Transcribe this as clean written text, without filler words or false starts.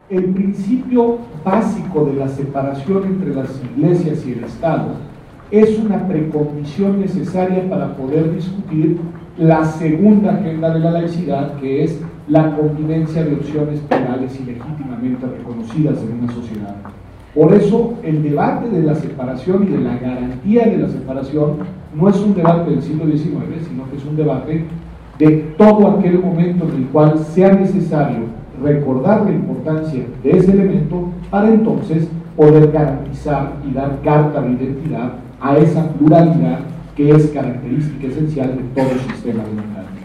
el principio básico de la separación entre las iglesias y el Estado es una precondición necesaria para poder discutir la segunda agenda de la laicidad, que es la convivencia de opciones penales y legítimamente reconocidas en una sociedad. Por eso, el debate de la separación y de la garantía de la separación no es un debate del siglo XIX, sino que es un debate de todo aquel momento en el cual sea necesario recordar la importancia de ese elemento para entonces poder garantizar y dar carta de identidad a esa pluralidad que es característica esencial de todo sistema democrático.